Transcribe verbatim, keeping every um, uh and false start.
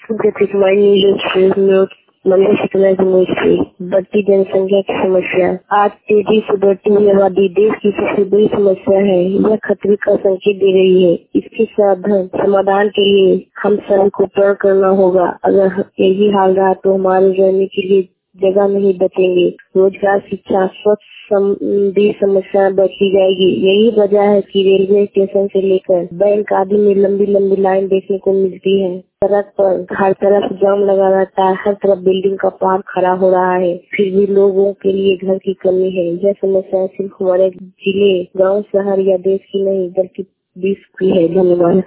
मंदिर शिकला बढ़ती जनसंख्या की समस्या। आज तेजी से बढ़ती हुई आबादी देश की सबसे बड़ी समस्या है। यह खतरे का संकेत दे रही है। इसके साधन समाधान के लिए हम सभी को प्रण करना होगा। अगर यही हाल रहा तो हमारे रहने के लिए जगह नहीं बचेंगे। रोजगार, शिक्षा, स्वच्छ संबंधी समस्याएं बढ़ती जाएगी। यही वजह है कि रेलवे स्टेशन से लेकर बैंक आदि में लंबी लंबी लाइन देखने को मिलती है। सड़क पर हर तरफ जाम लगा रहता है। हर तरफ बिल्डिंग का पहाड़ खड़ा हो रहा है, फिर भी लोगों के लिए घर की कमी है। यह समस्या सिर्फ हमारे जिले, गाँव, शहर या देश की नहीं बल्कि विश्व की है। धन्यवाद।